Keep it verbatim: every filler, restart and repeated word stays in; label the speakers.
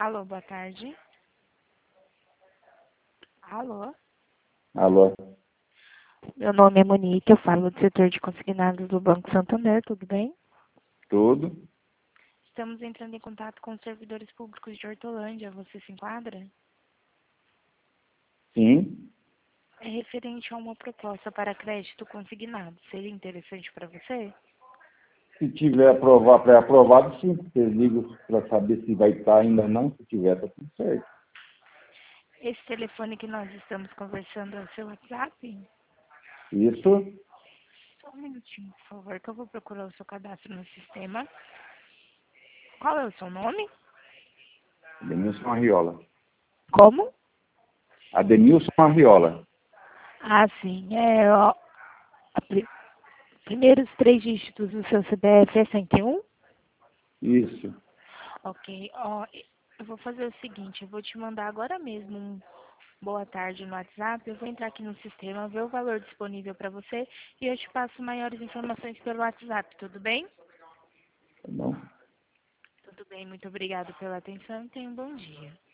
Speaker 1: Alô, boa tarde. Alô?
Speaker 2: Alô?
Speaker 1: Meu nome é Monique, eu falo do setor de consignados do Banco Santander, tudo bem?
Speaker 2: Tudo?
Speaker 1: Estamos entrando em contato com os servidores públicos de Hortolândia, você se enquadra?
Speaker 2: Sim.
Speaker 1: É referente a uma proposta para crédito consignado, seria interessante para você?
Speaker 2: Se tiver aprovar, pré-aprovado, sim. Vocês ligam para saber se vai estar ainda não. Se tiver, tá tudo certo.
Speaker 1: Esse telefone que nós estamos conversando é o seu WhatsApp?
Speaker 2: Isso?
Speaker 1: Só um minutinho, por favor, que eu vou procurar o seu cadastro no sistema. Qual é o seu nome?
Speaker 2: Adenilson Arriola.
Speaker 1: Como?
Speaker 2: Adenilson Arriola.
Speaker 1: Ah, sim, é, ó, a pri- primeiros três dígitos do seu C P F é cento e um?
Speaker 2: Isso.
Speaker 1: Ok, ó, eu vou fazer o seguinte, eu vou te mandar agora mesmo um boa tarde no WhatsApp, eu vou entrar aqui no sistema, ver o valor disponível para você e eu te passo maiores informações pelo WhatsApp, tudo bem?
Speaker 2: Tá bom?
Speaker 1: Tudo bem, muito obrigada pela atenção e tenha um bom dia.